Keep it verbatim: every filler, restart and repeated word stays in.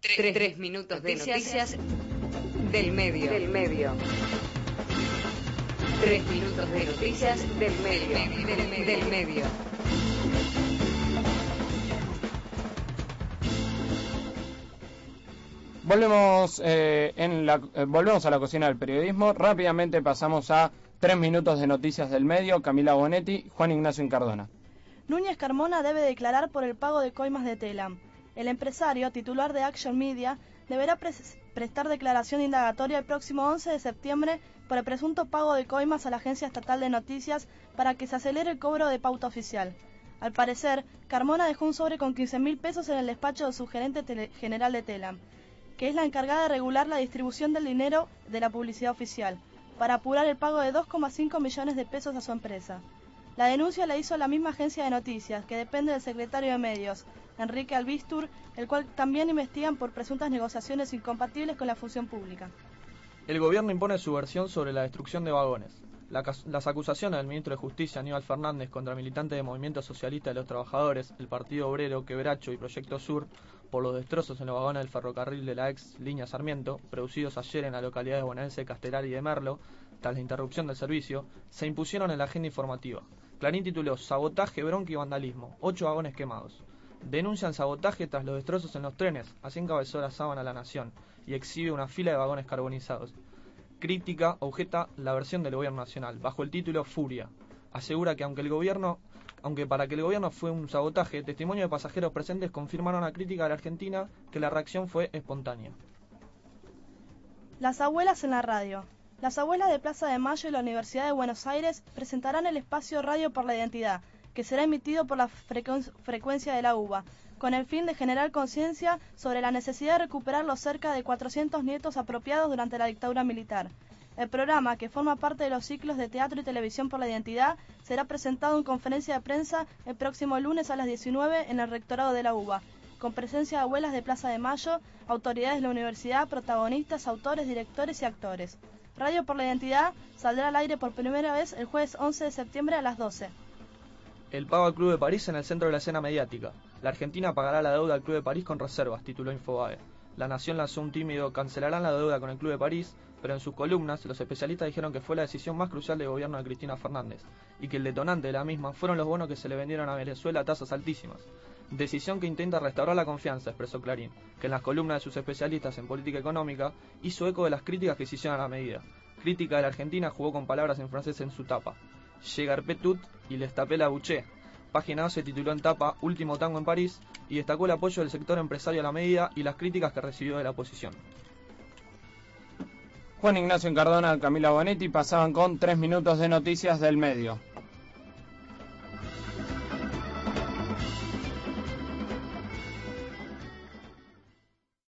Tres, tres minutos de noticias del medio. Del medio. Tres minutos de noticias del medio. Del medio. Del medio. Volvemos, eh, en la, eh, volvemos a la cocina del periodismo. Rápidamente pasamos a tres minutos de noticias del medio. Camila Bonetti, Juan Ignacio Incardona. Núñez Carmona debe declarar por el pago de coimas de Telam. El empresario, titular de Action Media, deberá pre prestar declaración indagatoria el próximo once de septiembre por el presunto pago de coimas a la Agencia Estatal de Noticias para que se acelere el cobro de pauta oficial. Al parecer, Carmona dejó un sobre con quince mil pesos en el despacho de su gerente general de Telam, que es la encargada de regular la distribución del dinero de la publicidad oficial, para apurar el pago de dos coma cinco millones de pesos a su empresa. La denuncia la hizo la misma agencia de noticias, que depende del secretario de Medios, Enrique Albistur, el cual también investigan por presuntas negociaciones incompatibles con la función pública. El gobierno impone su versión sobre la destrucción de vagones. La, las acusaciones del ministro de Justicia, Aníbal Fernández, contra militantes del Movimiento Socialista de los Trabajadores, el Partido Obrero, Quebracho y Proyecto Sur, por los destrozos en los vagones del ferrocarril de la ex línea Sarmiento, producidos ayer en las localidades bonaerense de Castelar y de Merlo, tras la interrupción del servicio, se impusieron en la agenda informativa. Clarín tituló Sabotaje, bronca y vandalismo, ocho vagones quemados. Denuncian sabotaje tras los destrozos en los trenes, así encabezó la sábana La Nación, y exhibe una fila de vagones carbonizados. Crítica objeta la versión del gobierno nacional, bajo el título Furia. Asegura que aunque el gobierno, aunque para que el gobierno fue un sabotaje, testimonios de pasajeros presentes confirmaron a crítica de la Argentina que la reacción fue espontánea. Las abuelas en la radio. Las abuelas de Plaza de Mayo y la Universidad de Buenos Aires presentarán el espacio Radio por la Identidad, que será emitido por la frecu frecuencia de la U B A, con el fin de generar conciencia sobre la necesidad de recuperar los cerca de cuatrocientos nietos apropiados durante la dictadura militar. El programa, que forma parte de los ciclos de teatro y televisión por la identidad, será presentado en conferencia de prensa el próximo lunes a las diecinueve en el rectorado de la U B A, con presencia de abuelas de Plaza de Mayo, autoridades de la universidad, protagonistas, autores, directores y actores. Radio por la Identidad saldrá al aire por primera vez el jueves once de septiembre a las doce. El pago al Club de París en el centro de la escena mediática. La Argentina pagará la deuda al Club de París con reservas, tituló Infobae. La Nación lanzó un tímido cancelarán la deuda con el Club de París, pero en sus columnas los especialistas dijeron que fue la decisión más crucial del gobierno de Cristina Fernández, y que el detonante de la misma fueron los bonos que se le vendieron a Venezuela a tasas altísimas. Decisión que intenta restaurar la confianza, expresó Clarín, que en las columnas de sus especialistas en política económica hizo eco de las críticas que se hicieron a la medida. Crítica de la Argentina jugó con palabras en francés en su tapa. Llegarpé tout y les tapé la bouche. Página dos se tituló en tapa Último tango en París y destacó el apoyo del sector empresario a la medida y las críticas que recibió de la oposición. Juan Ignacio Incardona, Camila Bonetti pasaban con tres minutos de noticias del medio.